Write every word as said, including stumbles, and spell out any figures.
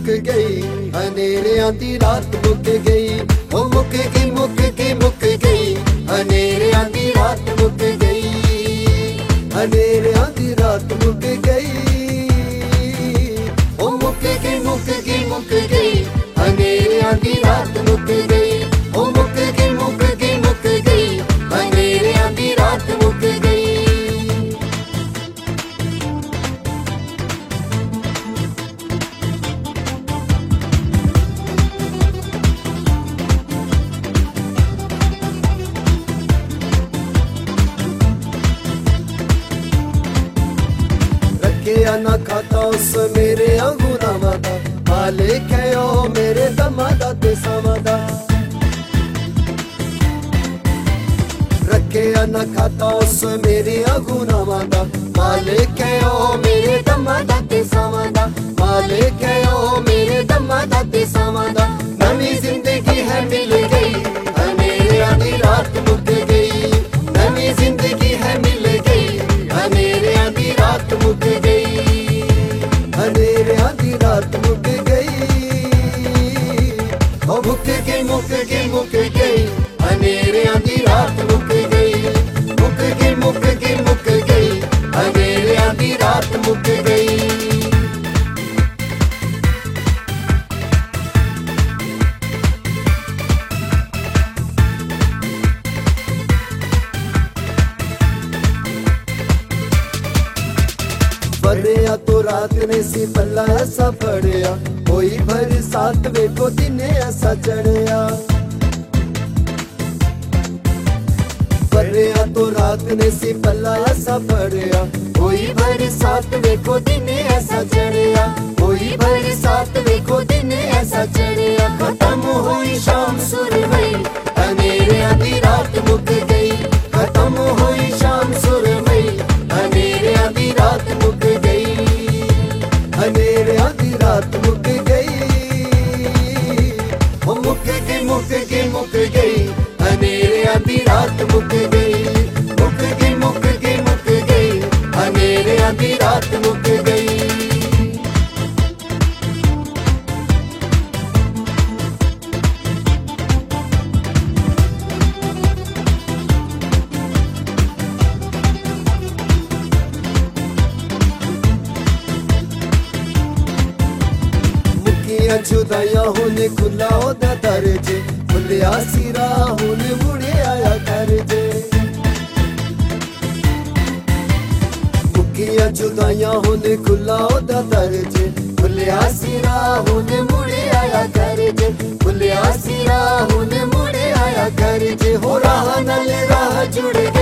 मुक गई, हनेरियां दी रात मुक गई। ओ मुक गई मुक गई मुक गई, हनेरियां दी रात मुक गई, हनेरियां दी रात मुक गई। ओ मुक गई मुक गई मुक गई, हनेरियां दी रात मुक गई। ओ मुक गई मुक गई मुक गई, हनेरियां दी रात मुक गई। रखिया ना खाता उस मेरे अंगूरां दा, मालिक है ओ मेरे दमा दा ते समा दा। रखिया ना खाता उस मेरे अंगूरां दा, मालिक है ओ मेरे दमा दा ते समा दा। मालिक है ओ मेरे दमा दा ते समा दा। नवी जिंदगी है मिल गई, हनेरियां दी रात मुक गई। नवी जिंदगी है मिल गई, हनेरियां दी रात मुक गई, हनेरियां दी रात मुक गई। ओ मुक गई मुक गई मुक गई, हनेरियां दी रात मुक गई। मुक गई मुक गई मुक गई, हनेरियां दी रात मुक गई। फड़िया तो रात ने सी पल्ला ऐसा फड़िया, कोई बरसात वेखो दिन ऐसा चढ़िया। फड़िया तो रात ने सी पल्ला ऐसा फड़िया, कोई बरसात वेखो दिन ऐसा चढ़िया। कोई बरसात वेखो दिन ऐसा चढ़िया। खत्म हुई शाम सुरमई, हनेरियां दी रात मुक गई। खत्म हुई शाम सुरमई, हनेरियां दी रात मुक गई, हनेरियां दी रात मुक गई। ओ मुक गई मुक गई मुक गई, हनेरियां दी रात मुक गई। मुक गई मुक गई मुक गई, हनेरियां दी रात मुक गई। जुदाइया हुन खुला ओदा दर जे, खुलिया सिरा हुन मुड़े आया कर जे। मुकिया जुदाइया हुन खुला ओदा दर जे, खुलिया सिरा हुन मुड़े आया कर जे। खुलिया सिरा हुन मुड़े आया कर जे। हो राह नाल राह जुड़